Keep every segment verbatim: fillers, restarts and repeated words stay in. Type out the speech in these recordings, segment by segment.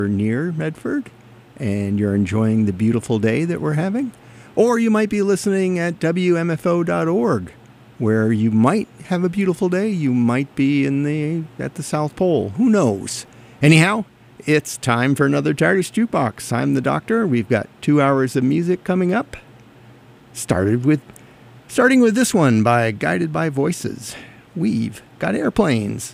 near Medford and you're enjoying the beautiful day that we're having. Or you might be listening at W M F O dot org, where you might have a beautiful day. You might be in the at the South Pole. Who knows? Anyhow, it's time for another TARDIS Jukebox. I'm the Doctor. We've got two hours of music coming up. Started with, starting with this one by Guided by Voices. We've got airplanes.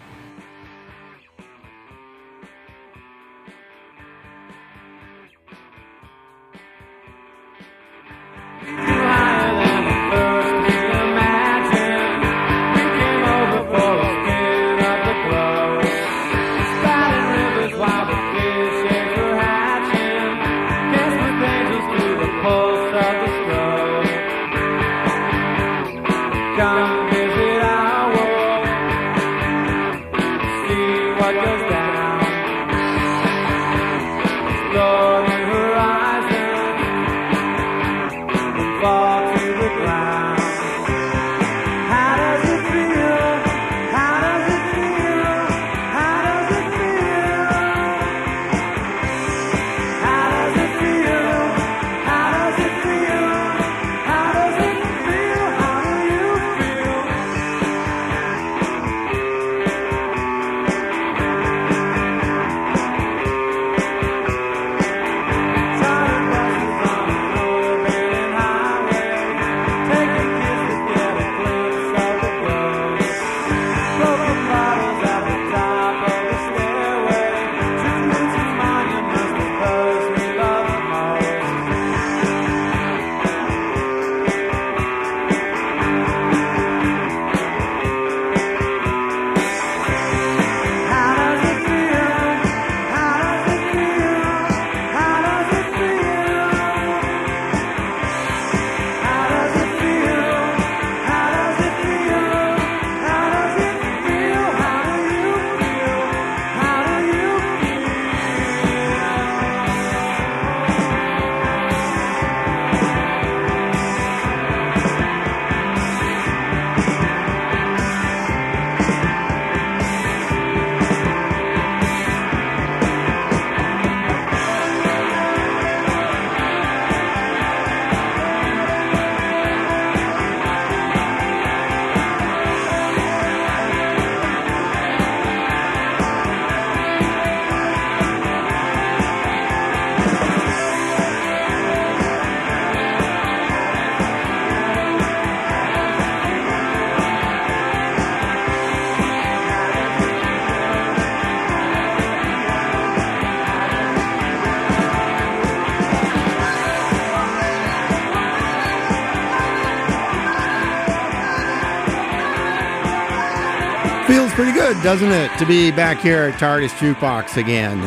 Feels pretty good, doesn't it, to be back here at TARDIS Jukebox again.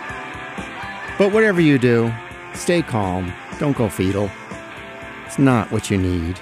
But whatever you do, stay calm. Don't go fetal. It's not what you need.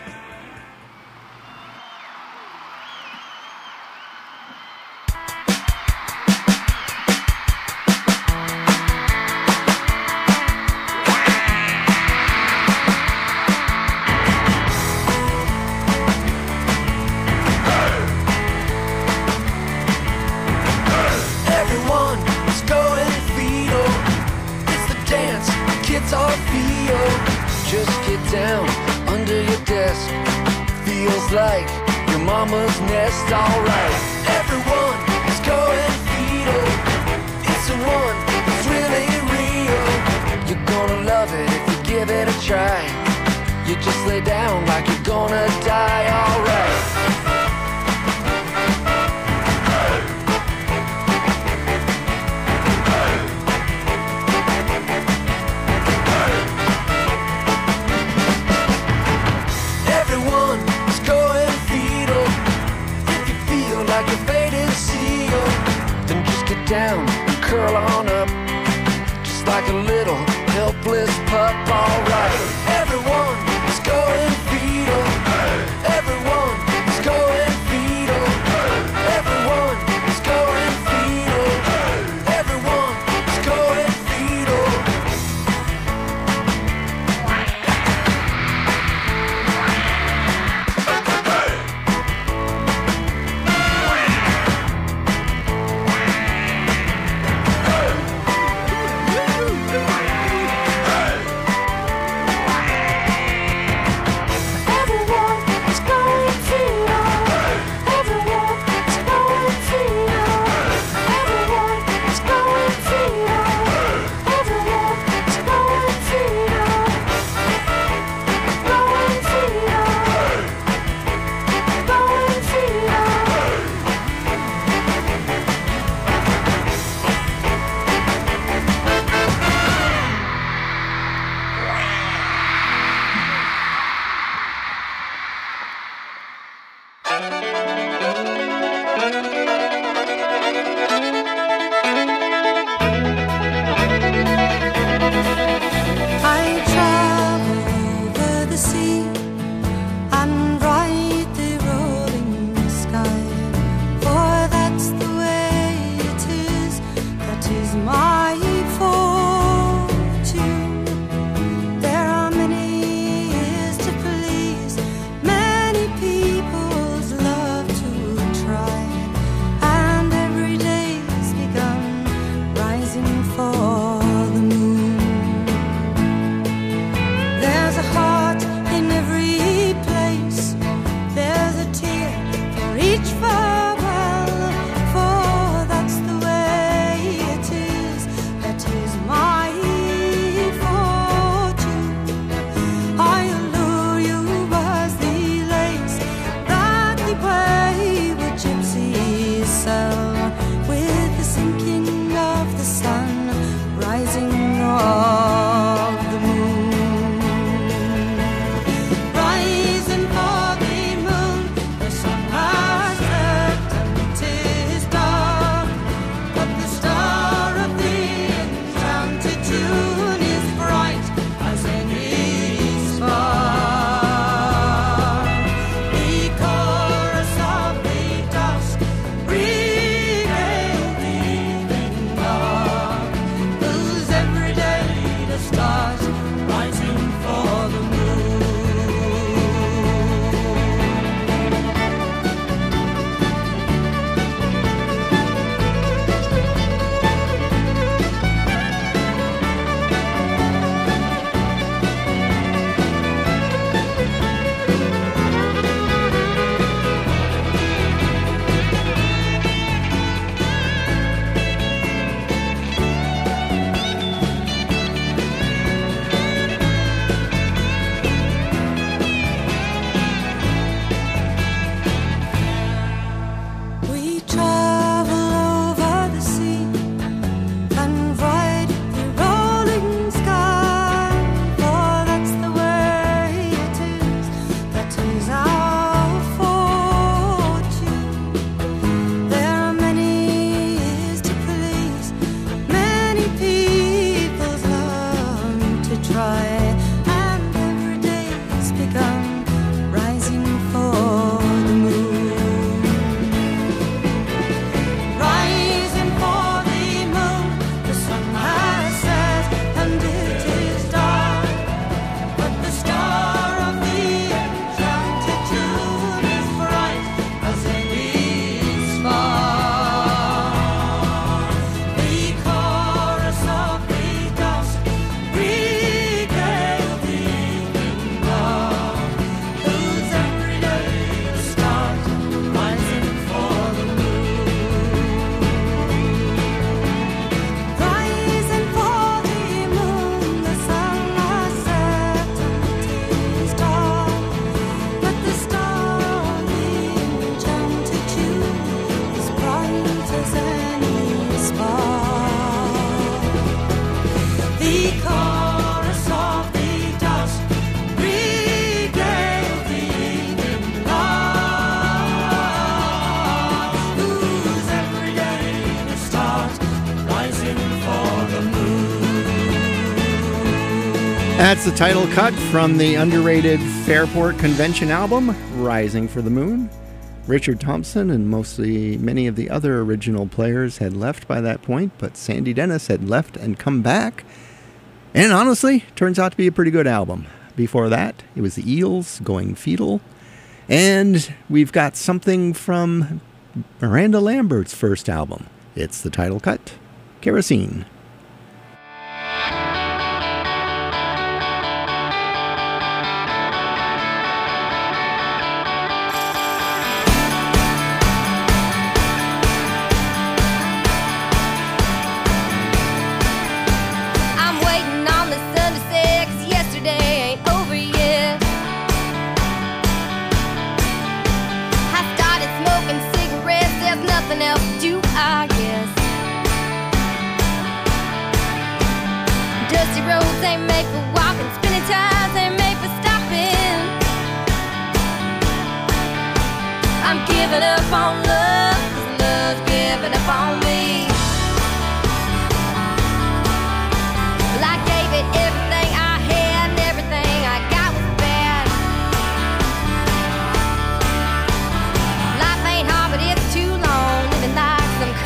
That's the title cut from the underrated Fairport Convention album, Rising for the Moon. Richard Thompson and mostly many of the other original players had left by that point, but Sandy Dennis had left and come back. And honestly, turns out to be a pretty good album. Before that, it was the Eels, Going Fetal. And we've got something from Miranda Lambert's first album. It's the title cut, Kerosene.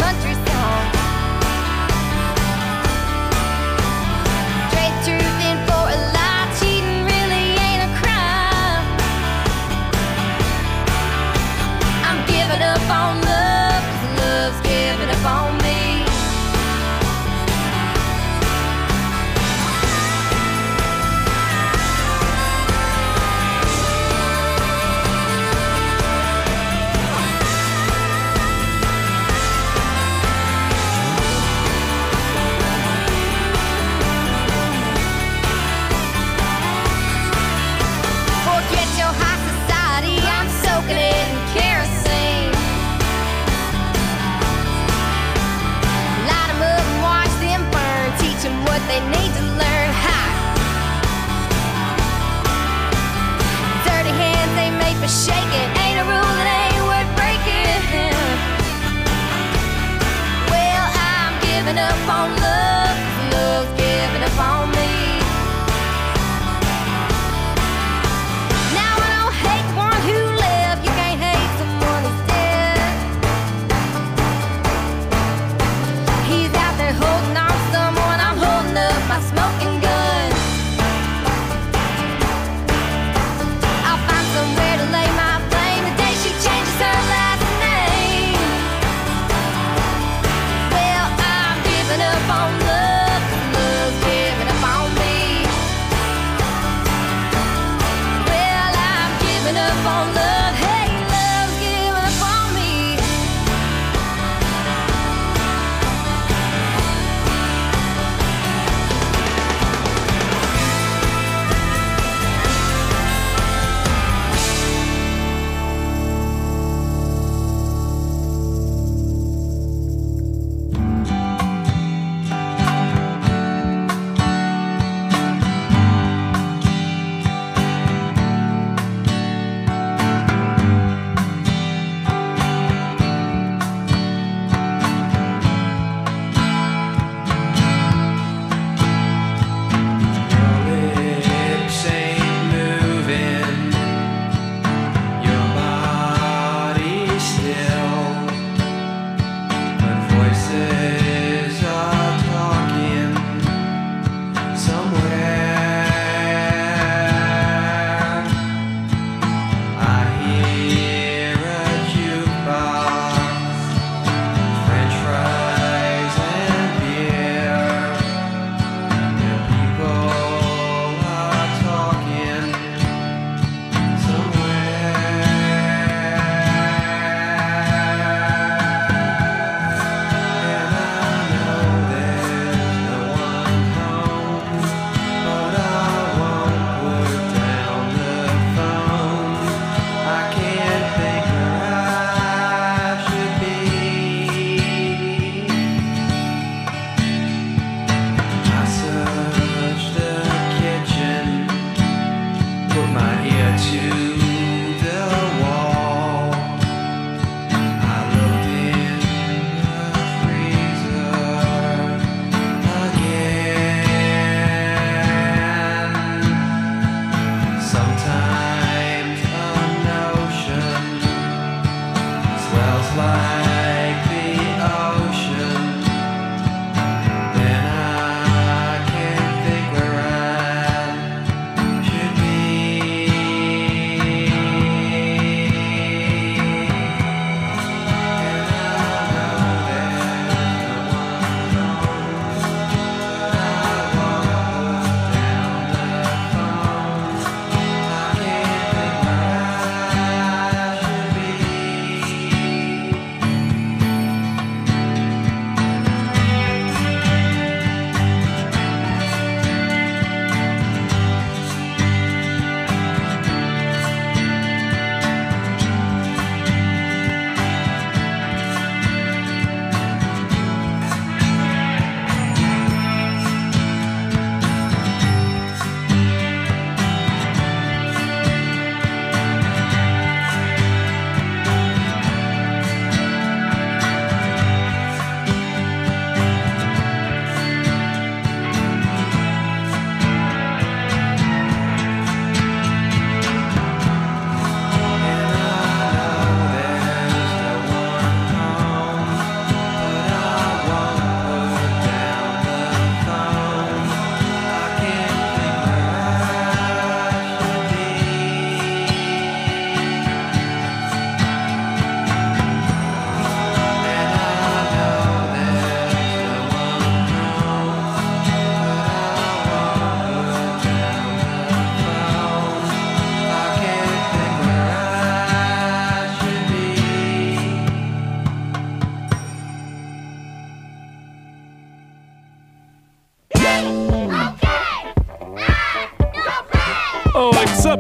Truth in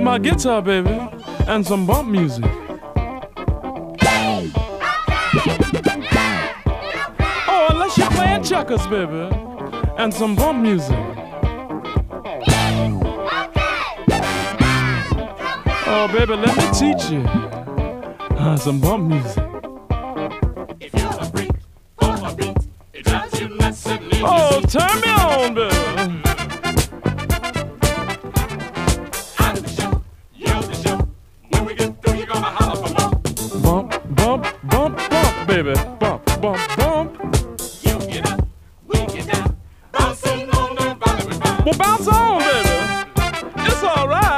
my guitar, baby, and some bump music. Oh, unless you're playing checkers, baby, and some bump music. Oh, baby, let me teach you uh, some bump music. If you're a freak for a beat, it drives you nuts and leaves Oh, turn me on, baby. out of the show, you're the show. When we get through, you're gonna holler for more. Bump, bump, bump, bump, baby. Bump, bump, bump. You get up, we get down, bouncing on the bottom and bottom. Well, bounce on, baby. It's all right.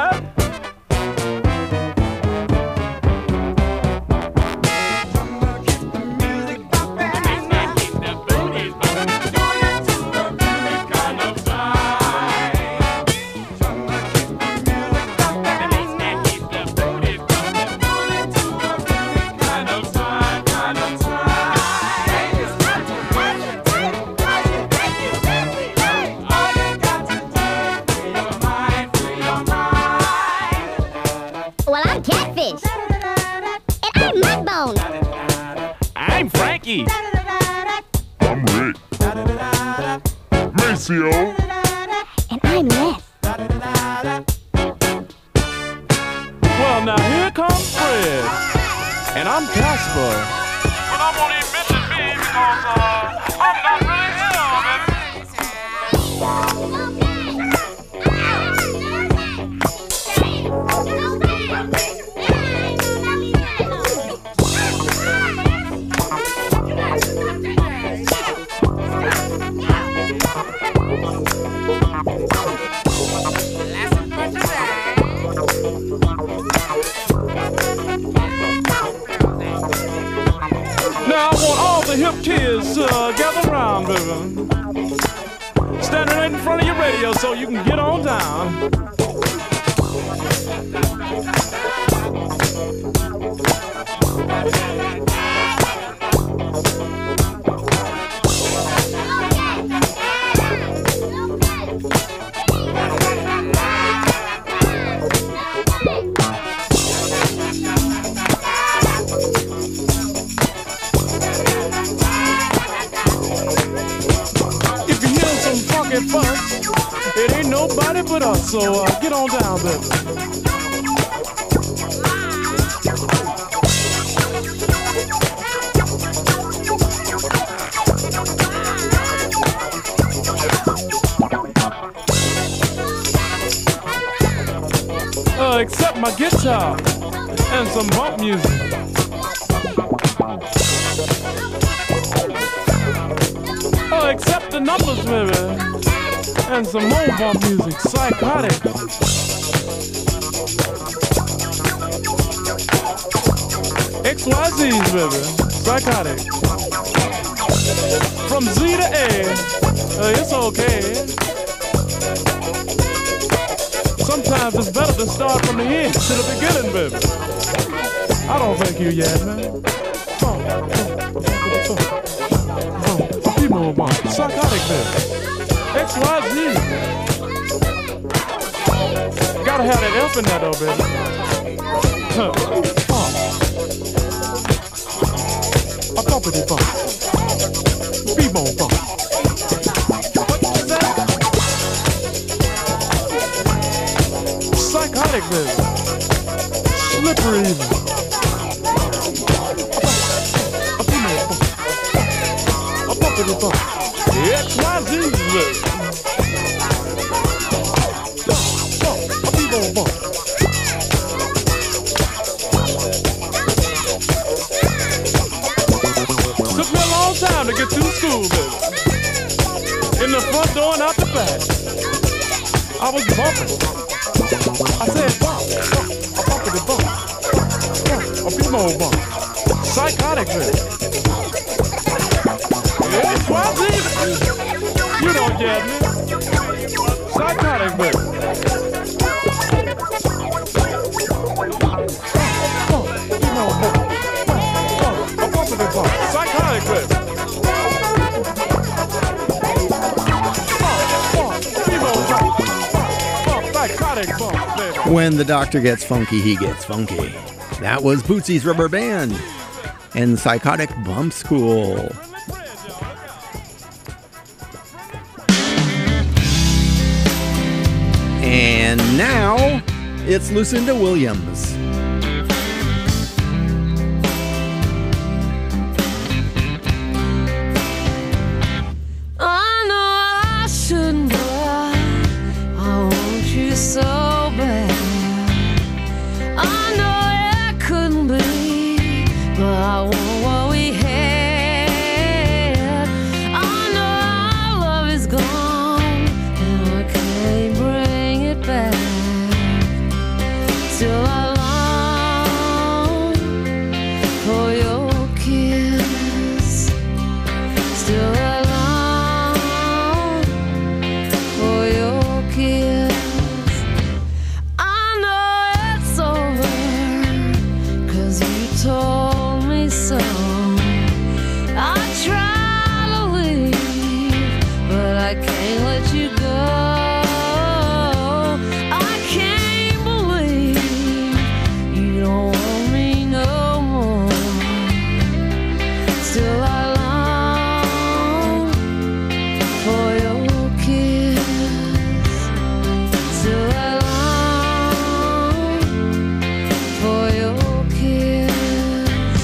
Well, I'm Catfish. And I'm Mudbone. I'm Frankie. I'm Rick. Maceo. And I'm Les. Well, now here comes Fred. And I'm Casper. But I won't even mention me because uh, I'm not really here, baby. Now I want all the hip kids to uh, gather around, baby. Standing right in front of your radio so you can get on down. If you hear some funky fuss, it ain't nobody but us, so uh, get on down, baby. Uh, except my guitar and some bump music. Oh, except the numbers, baby, and some more bump music, psychotic. X Y Z's, baby, psychotic. From Z to A, uh, it's okay. Sometimes it's better to start from the end to the beginning, baby. I don't think you yet, man. Bump, bump, bump, bump, bump, female bump, psychotic, baby. X Y Z. Gotta have that F in that, though, baby. Huh. Bump. A bumpity bump. Female bump. What you say? Psychotic, baby. Slippery even. A female bump. A bumpity bump. X Y Z, baby. Bump, a female bump. Took me a long time to get through school, baby. In the front door and out the back. I was bumping. I said bump, bump, a bumpity bump. Bump, a female bump. Psychotic, baby. Yeah, X Y Z. You don't get me. Psychotic, baby. Bump, female bump. Bump, a bumpity bump. Psychotic, baby. Bump, bump, female bump. Bump, psychotic bump, baby. When the doctor gets funky, he gets funky. That was Bootsy's Rubber Band and Psychotic Bump School. And now it's Lucinda Williams. I know I shouldn't cry. I want you so bad. I know it couldn't be, but I want what we had. I know our love is gone, and I can't bring it back. Still I long for your kiss. Still I long for your kiss. I know it's over, 'cause you told me so. I try to leave, but I can't let you go. I can't believe you don't want me no more. Still I long for your kiss. Still I long for your kiss.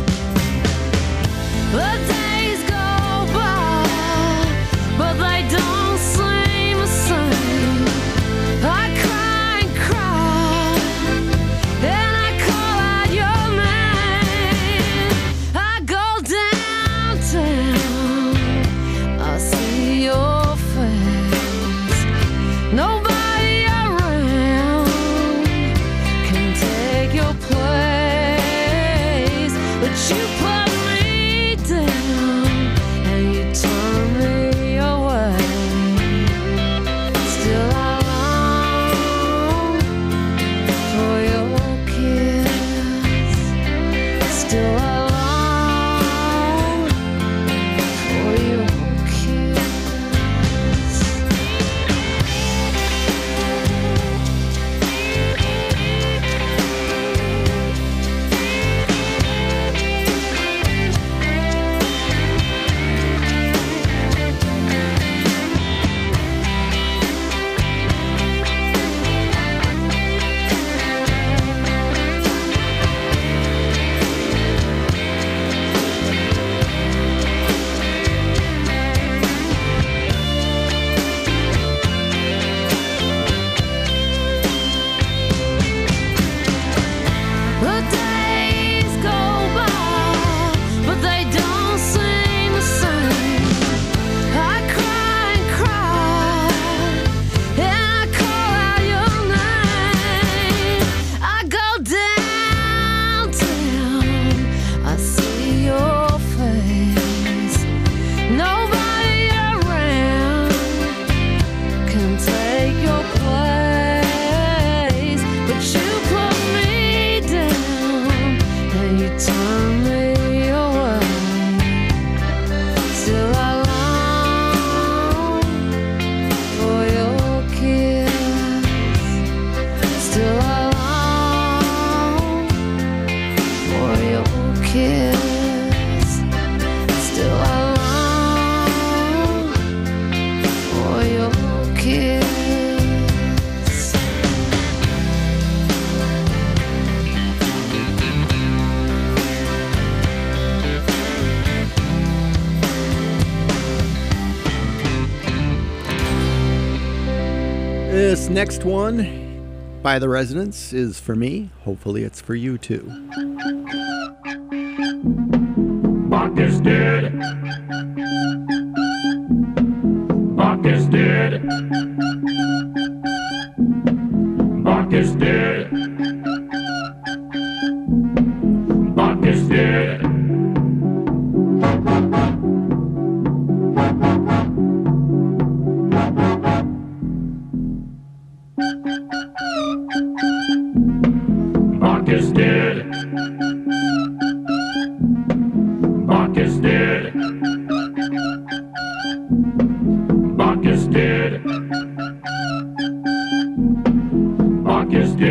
The days go by, but they don't seem the same. I cry and cry, and I call out your name. I go downtown, I see your face. Nobody around can take your place, but you put me down and you turn me away. Still I long for your kiss. Still I long for your kiss. The days go by, but they don't seem the same. I cry and cry, and I call out your name. I go downtown, I see your face. Nobody around can take your place, but you put me down and you turn me away. Still I long for your kiss. Still I long for your kiss. Still I long for your kiss. This next one by the Residents is for me. Hopefully it's for you too. Bach is dead. Bach is dead. Bach is dead. Bach is dead. Bach is dead. Bach is dead. Bach is dead. Bach is dead.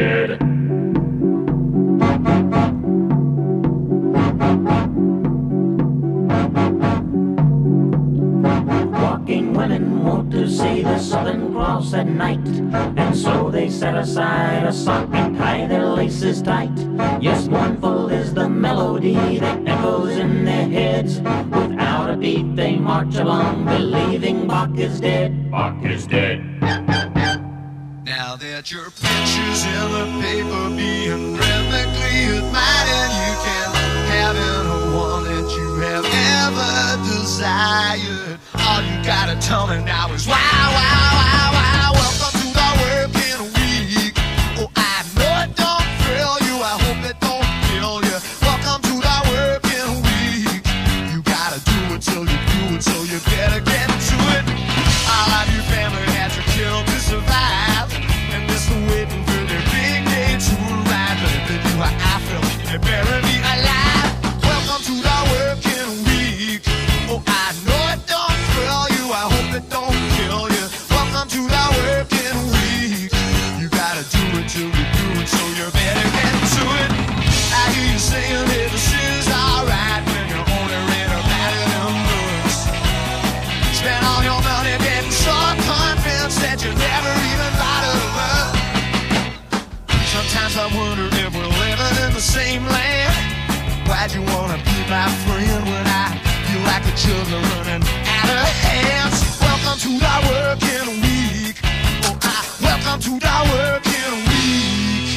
Southern Cross at night. And so they set aside a sock and tie their laces tight. Yes, mournful is the melody that echoes in their heads. Without a beat they march along, believing Bach is dead. Bach is dead. Now that your picture's in the paper being rhythmically admired, you can have any one that you have ever desired. All you gotta tell me now is wow, wow, wow, wow. Welcome to the working week. Oh, I know it don't thrill you, I hope it don't kill you. Welcome to the working week. You gotta do it till you do it, so you better get to it. All of your family had to kill to survive, and this is waiting for their big day to arrive. But if they do how I feel, they bury me alive. Welcome to the working week. Oh, I know it don't thrill you, I hope it don't kill you. Welcome to the working week. You gotta do it till you do it, so you better get to it. I hear you saying that this is alright when you're only read about it in books. Spend all your money getting so convinced that you never even bothered to look. Sometimes I wonder if we're living in the same land. Why'd you wanna be my friend when I feel like the children running out of hands? Welcome to the working week. Oh, I welcome to the working week.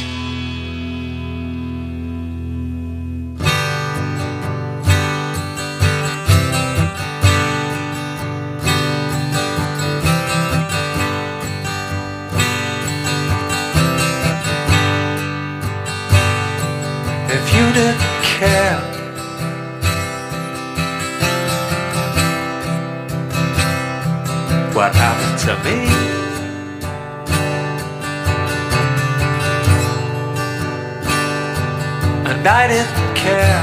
If you didn't care, what happened to me? And I didn't care.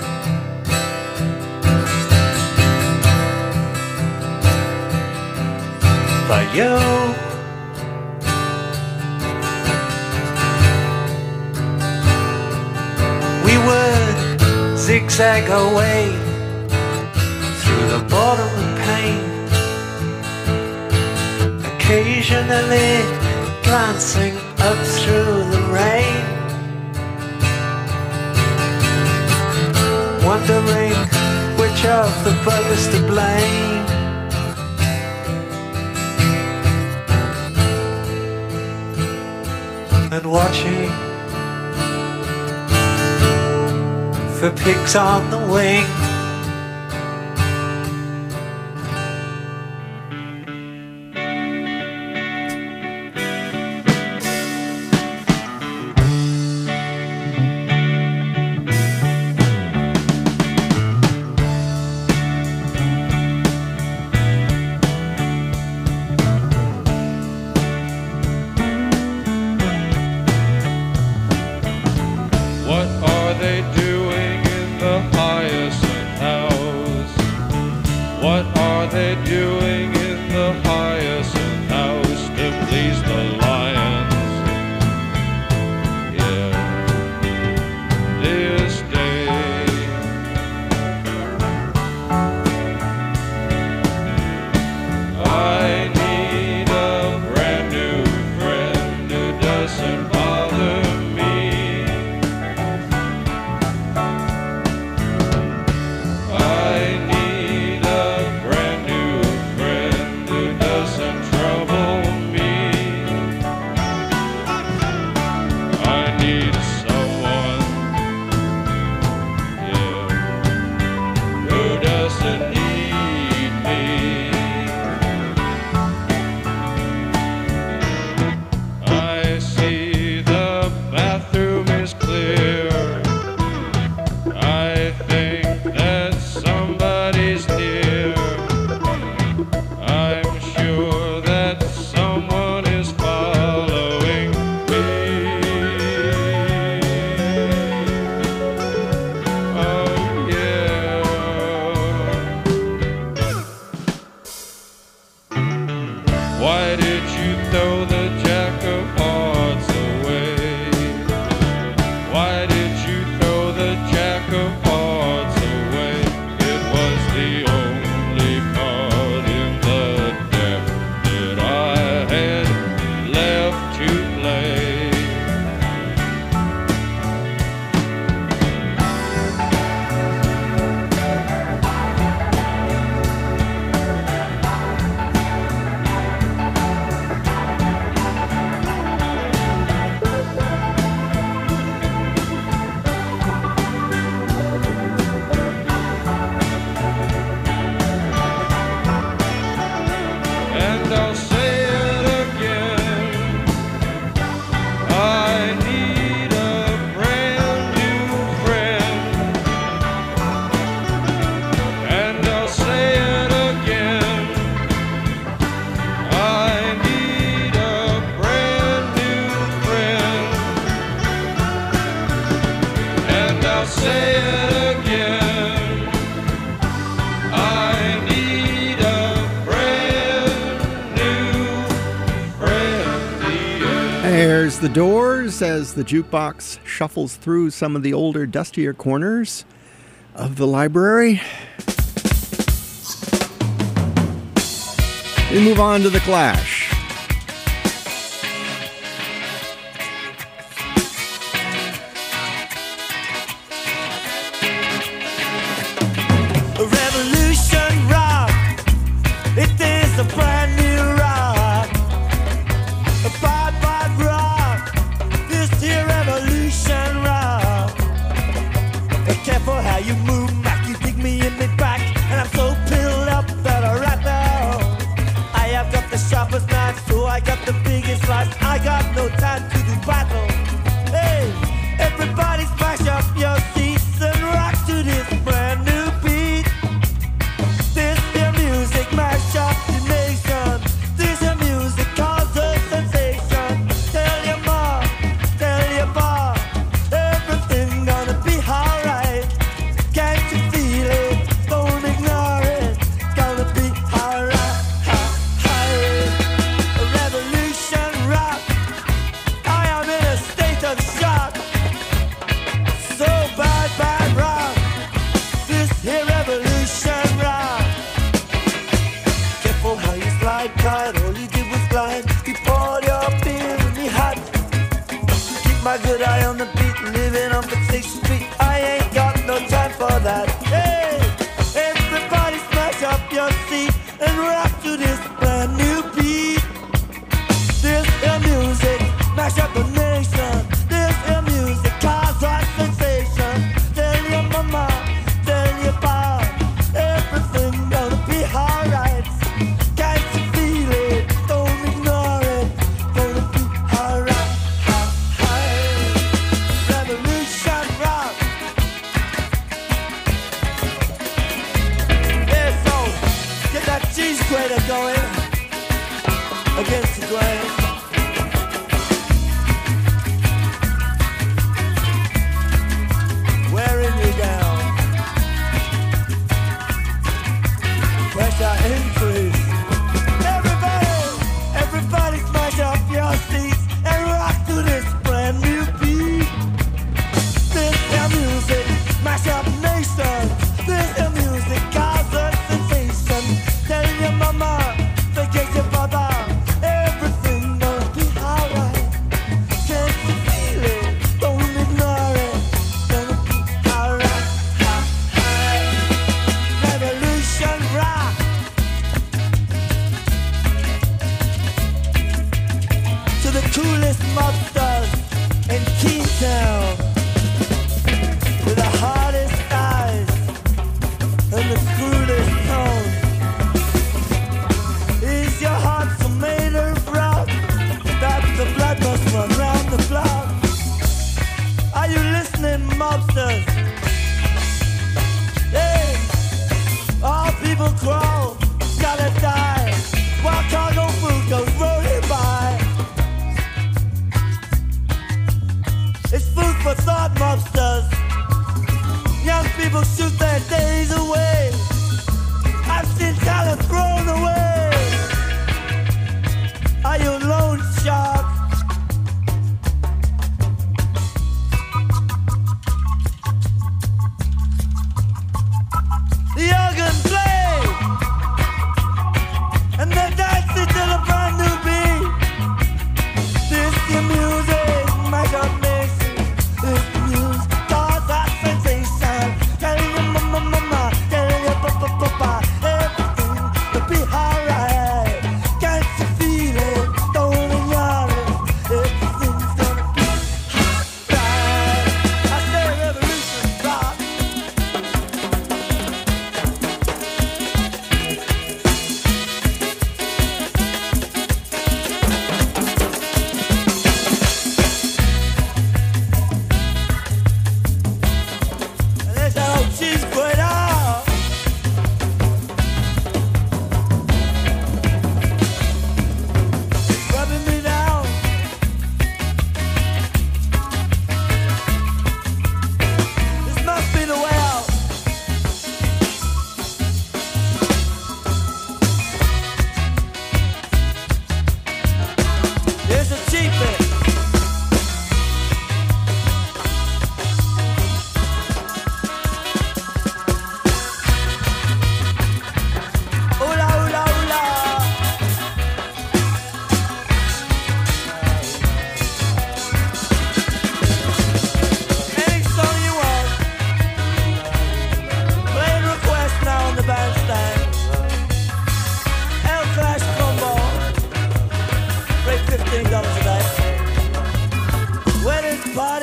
But you, we would zigzag away through the bottom of pain, occasionally glancing up through the rain, wondering which of the bugs to blame. And watching for pigs on the wing. What are they doing in the Hyacinth House? What are they doing in the Hyacinth House to please the lions? Yeah, this day I need a brand new friend who doesn't bother me. I need a brand new friend who doesn't trouble me. I need someone, yeah, who doesn't need me. I see the bathroom is clear. I think that somebody's near. I'm sure that someone is following me. Oh yeah. Why did you throw the jack of hearts away? Why did you throw the jack of hearts away? It was the only card in the deck that I There's the Doors as the jukebox shuffles through some of the older, dustier corners of the library. We move on to The Clash. Revolution rock, it is a brand new rock. A bad, bad rock, this here revolution rock. Be careful how you move, Mac, you dig me in the back. And I'm so pilled up that I right now I have got the sharpest knife, so I got the biggest slice. I got no time to do battle. Hey, everybody smash up your seats and rock to this brand new beat. This here music mash up the nation. This here music causes a sensation. Tell your mom, tell your pa, everything gonna be alright. Can't you feel it? Don't ignore it. Gonna be alright. A revolution rock. I am in a state of shock. So bad, bad rock. This here revolution rock. Careful how you slide, Clyde. All you did was glide. You poured your beer in me hot. Keep my good eye on the beat, living on Fixation Street. I ain't got no time for that. Hey, everybody smash up your seat and rock to this brand new beat. This is music, mash up the nation. This is music, cause a sensation. Tell your mama, tell your pa, everything gonna be alright. Can't you feel it? Don't ignore it. Gonna be alright. Revolution rock. Yeah, so get that cheese grater going against the grain. Wearing you down. Pressure increase. Everybody, everybody smash up your seats and rock to this brand new beat. This is music, smash up nations. This is music, cause a sensation. Tell your mama, forget your papa, everything gonna be alright. Can't you feel it? Don't ignore it. Gonna be alright. Revolution rock. To the coolest mobsters in Kingstown, with the hardest eyes and the cruelest tone. Is your heart so made of rock that the blood must run round the block? Are you listening, mobsters? Hey, all people crawl, gotta die, while cargo food goes rolling by.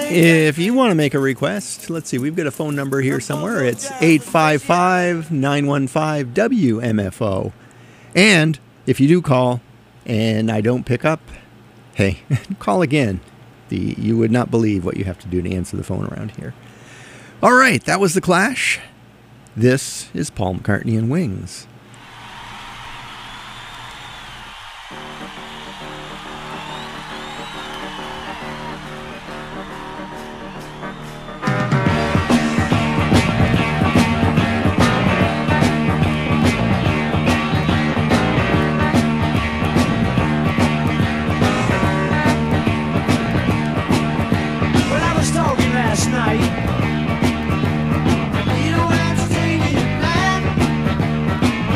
If you want to make a request, let's see, we've got a phone number here somewhere. It's eight five five, nine one five, W M F O. And if you do call and I don't pick up, hey, call again. The, you would not believe what you have to do to answer the phone around here. All right, that was The Clash. This is Paul McCartney and Wings. Night. You don't have to take it back.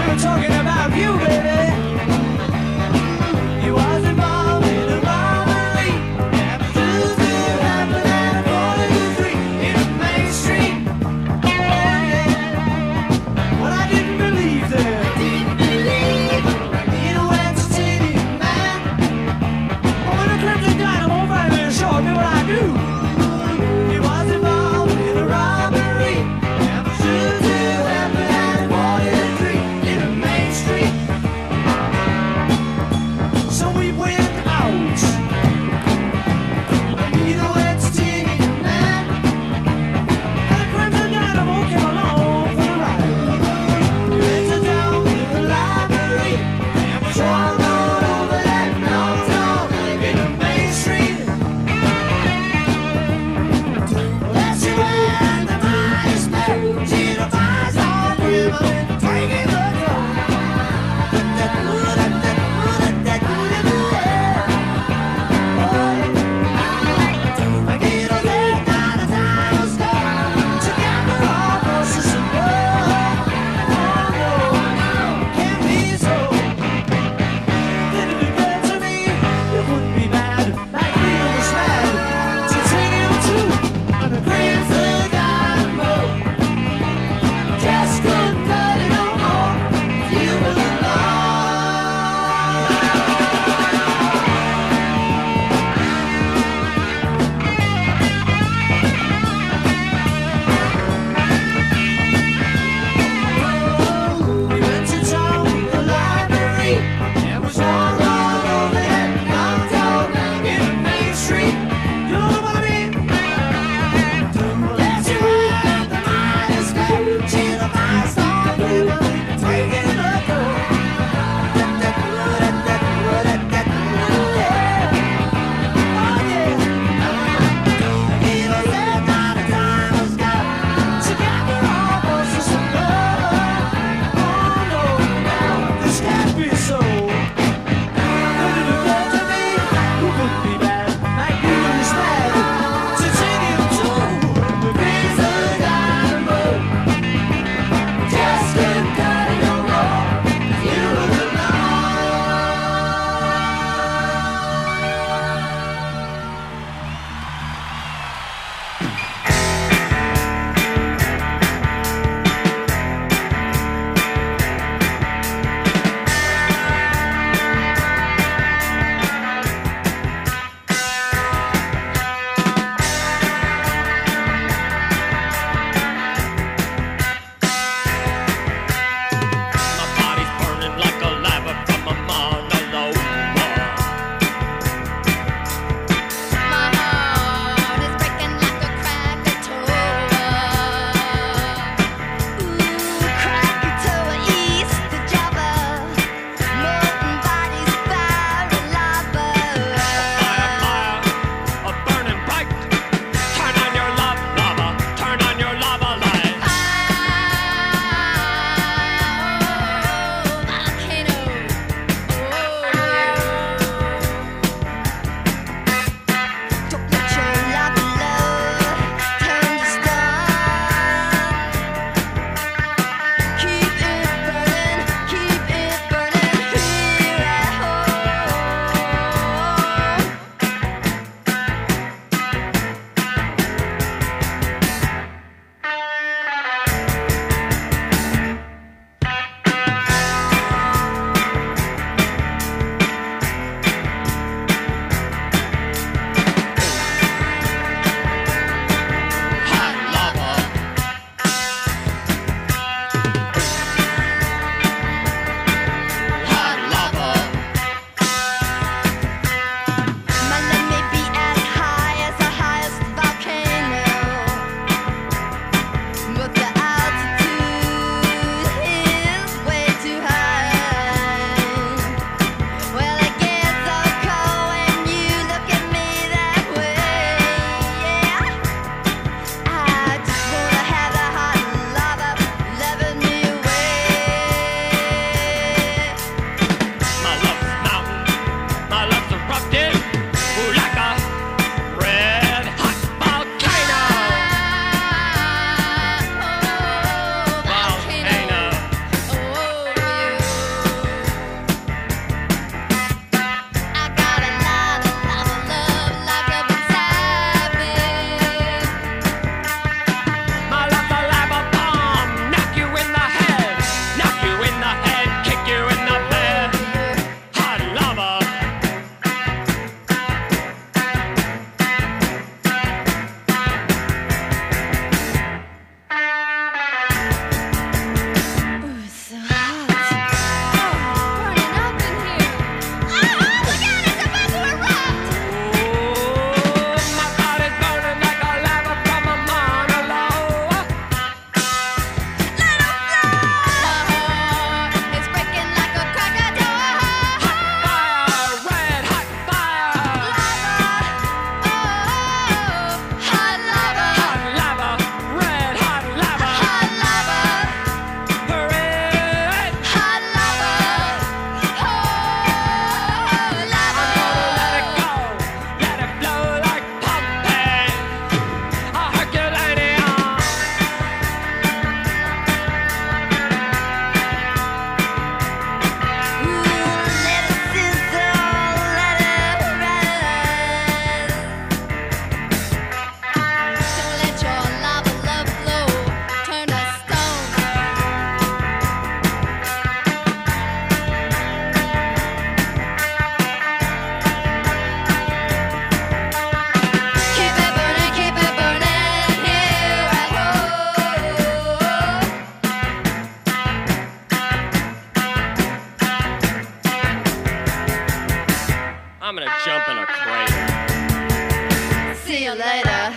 to jump in a crater. See you later.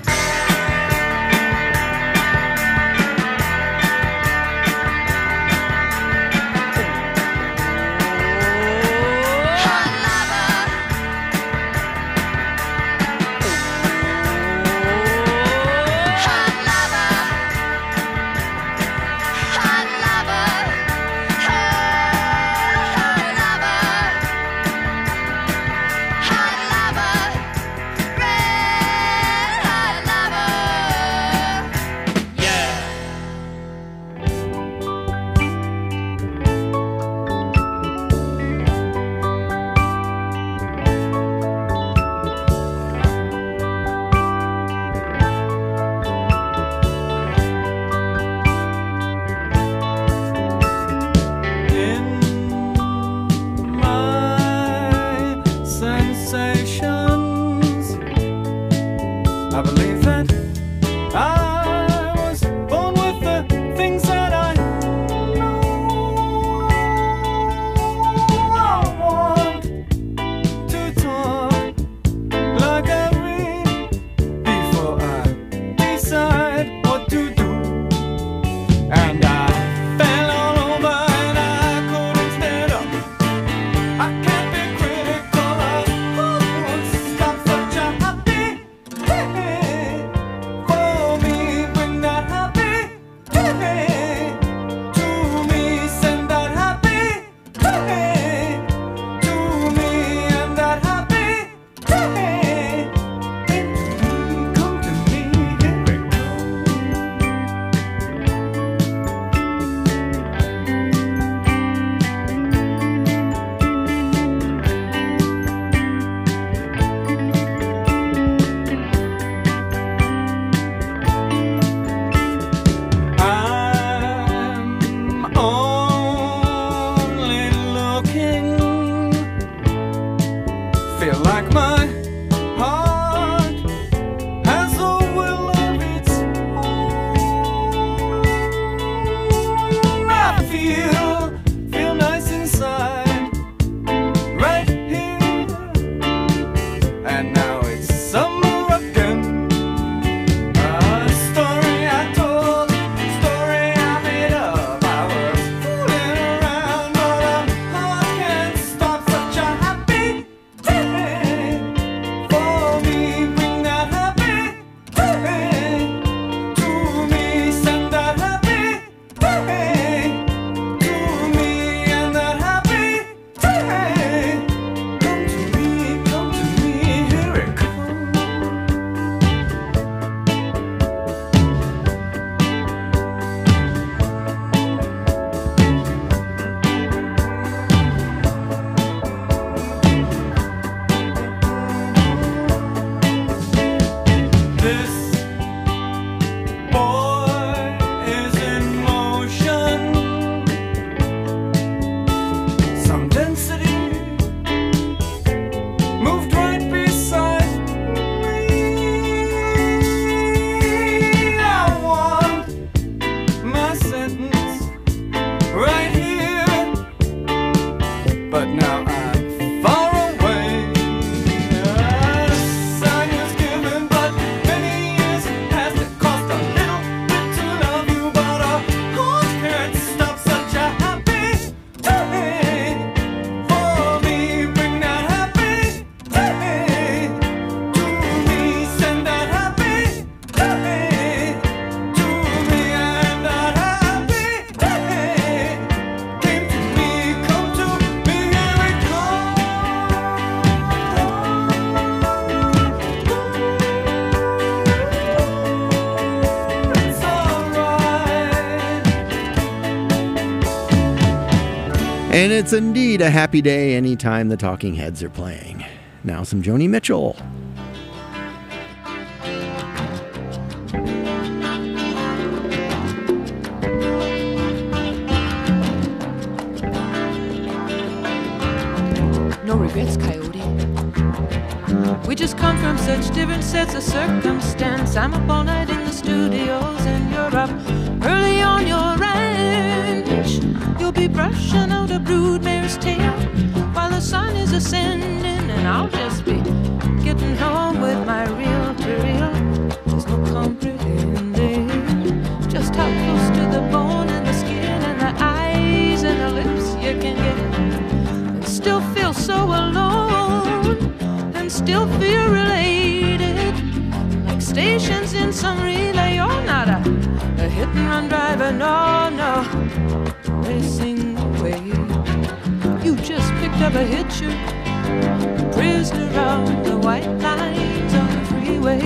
I believe that I was born with the things that I know. I want to talk like I read before I decide what to do. And I fell all over and I couldn't stand up. I can't be critical, I won't stop such a happy for me. Bring that happy to me, send that happy to me, and that happy come to me, here it I'm only looking, feel like my heart has a will of its own. I feel, feel nice inside, right here, and now it's summer again. A story I told, story I made up. I was fooling around, but a heart can't stop such a happy for me. Bring that happy to me, send that happy to me, and that happy come to me, come to me, here it comes. This boy is in motion, some density moved right beside me. I want my sentence right here, but now I'm far away. A sign was given, but many years passed. It cost a little bit to love you, but a heart can't stop such a happy for me. Bring that happy to me, send that happy to me, and that happy came to me, come to me, here it comes. It's alright. And it's indeed a happy day anytime the Talking Heads are playing. Now some Joni Mitchell. No regrets, Coyote. We just come from such different sets of circumstance. I'm up all night in the studios and you're up early on your ranch. You'll be brushing out a broodmare his tail while the sun is ascending, and I'll just be getting home with my reel to reel. There's no comprehending just how close to the bone and the skin and the eyes and the lips you can get, and still feel so alone and still feel related, like stations in some relay. You're not a, a hit and run driver, no, no, racing away. You just picked up a hitcher, prisoner of the white lines on the freeway.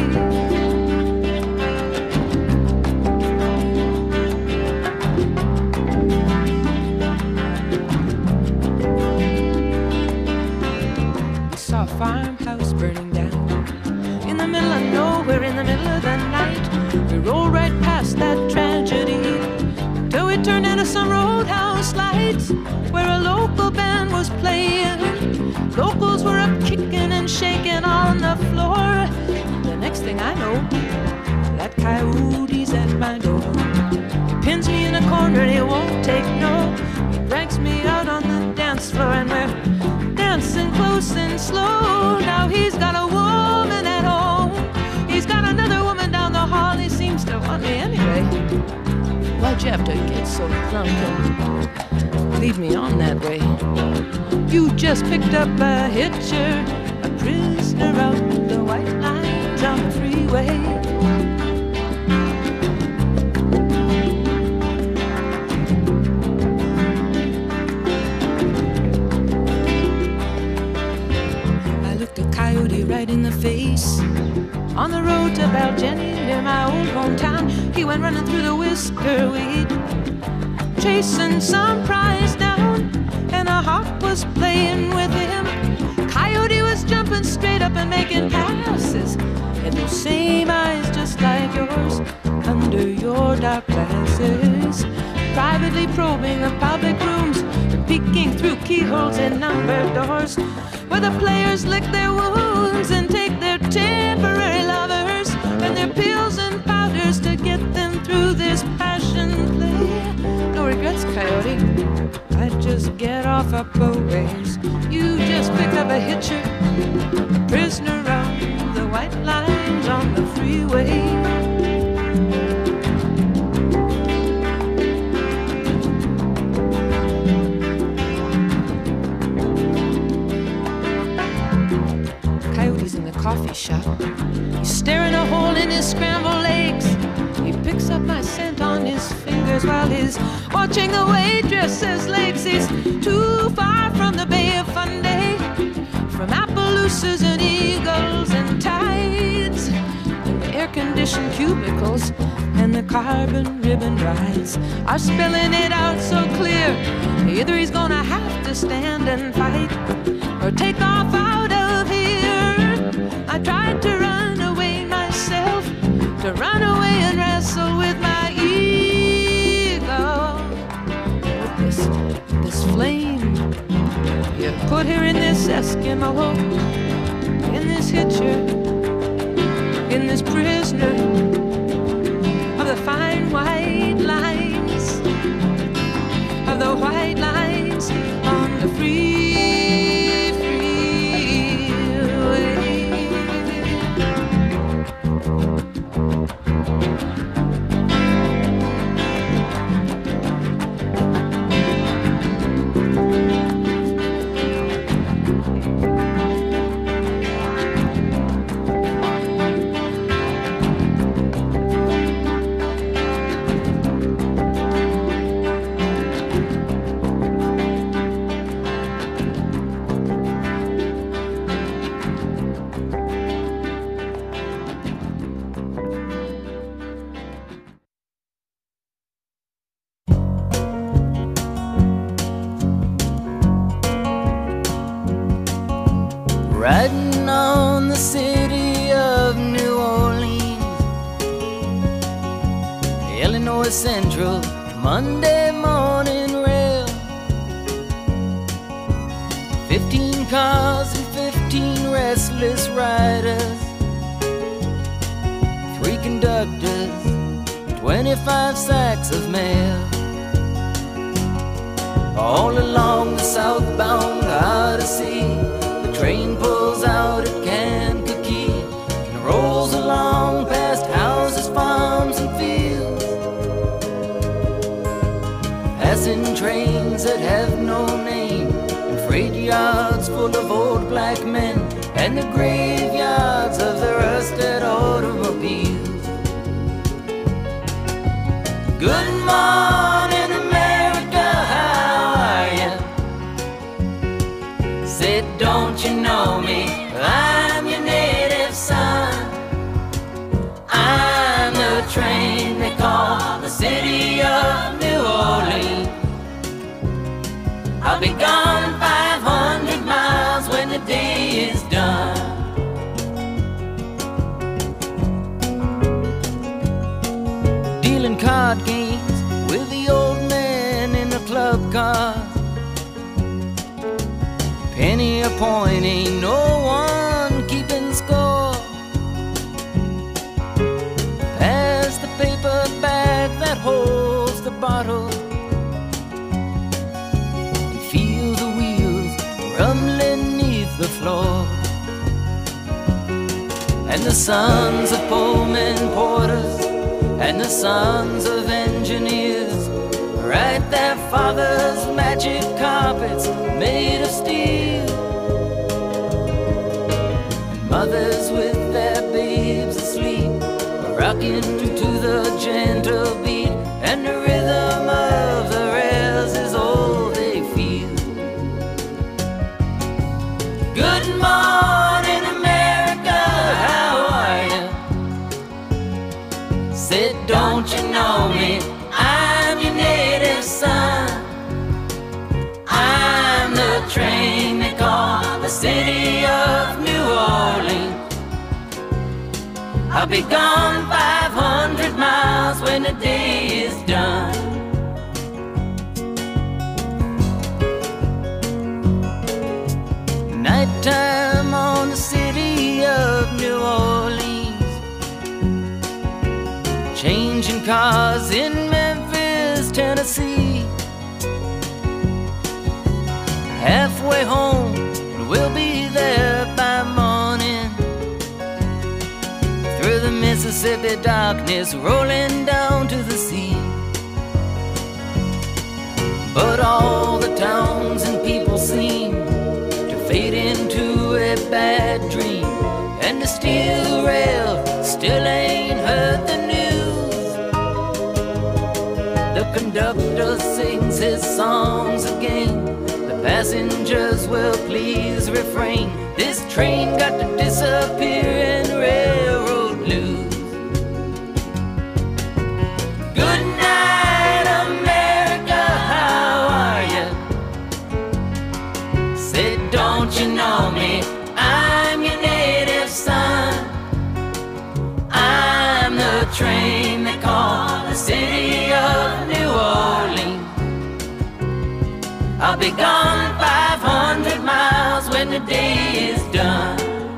We saw a farmhouse burning down in the middle of nowhere, in the middle of the night. We rolled right past that tragedy till we turned into some roadhouse lights where a local band was playing. Locals were up kicking and shaking on the floor. The next thing I know, that coyote's at my door. He pins me in a corner and he won't take no. He drags me out on the dance floor and we're dancing close and slow. Now he's got a woman at home, he's got another woman down the hall. He seems to want me anyway. Why'd you have to get so drunk and lead me on that way? You just picked up a hitcher, a prisoner of the white lines on the freeway. I looked a coyote right in the face on the road to Baljenny near my old hometown. He went running through the whisker weed, chasing some prize down, and a hawk was playing with him. Coyote was jumping straight up and making passes, and those same eyes just like yours under your dark glasses, privately probing the public rooms and peeking through keyholes in numbered doors where the players lick their wounds and take their temporary lovers and their pills and powders to get them through this passion play. No regrets, Coyote, I'd just get off up a ways. You just picked up a hitcher, a prisoner of the white lines on the freeway. Coyote's in the coffee shop. He's staring a hole in his scrambled eggs. He picks up my scent on his fingers while he's watching the waitress's legs. He's too far from the Bay of Fundy, from Appaloosas and eagles and tides, and the air-conditioned cubicles and the carbon ribbon rides are spelling it out so clear. Either he's gonna have to stand and fight or take off out of here. I tried to run away myself, to run away and wrestle with my ego, with this, this flame you put here in this Eskimo, in this hitcher, in this prisoner of the fine white lines, of the white lines on the free, riding on the city of New Orleans, Illinois Central, Monday morning rail. Fifteen cars and fifteen restless riders, three conductors, twenty-five sacks of mail. all along the southbound Odyssey. The train pulls out at Kankakee and rolls along past houses, farms, and fields, passing trains that have no name, and freight yards full of old black men, and the graveyards of the rusted automobiles. Good morning, America, how are ya? Said, don't you know me? I'm your native son. I'm the train they call the city of New Orleans. I'll be gone five hundred miles when the day is done. Dealing card games with the old man in the club car. Penny a point, ain't no one keeping score. Pass the paper bag that holds the bottle, and feel the wheels rumbling neath the floor. And the sons of Pullman porters and the sons of engineers write their fathers' magic carpets made of steel. And mothers with their babes asleep are rocking to the gentle beat, and the rhythm of the rails is all they feel. Good morning, America, how are ya? Said, don't you know me? I'm your native son. I'm the train they call the city of New Orleans. I'll be gone five hundred miles when the day is done. Nighttime on the city of New Orleans, changing cars in Memphis, Tennessee. Halfway home, and we'll be there by morning. Through the Mississippi darkness, rolling down to the sea. But all the towns and people seem to fade into a bad dream, and the steel rail still ain't heard the news. The conductor sings his songs again, the passengers will please refrain. This train got to disappear in railroad blues. Good night, America, how are ya? Said, don't you know me? I'm your native son. I'm the train they call the city of New Orleans. I'll be gone five hundred miles when the day is done.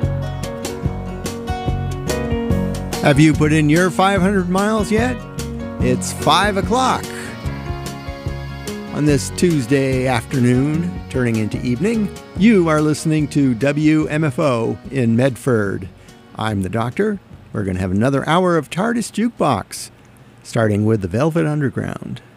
Have you put in your five hundred miles yet? It's five o'clock on this Tuesday afternoon, turning into evening. You are listening to W M F O in Medford. I'm the Doctor. We're going to have another hour of TARDIS Jukebox, starting with the Velvet Underground.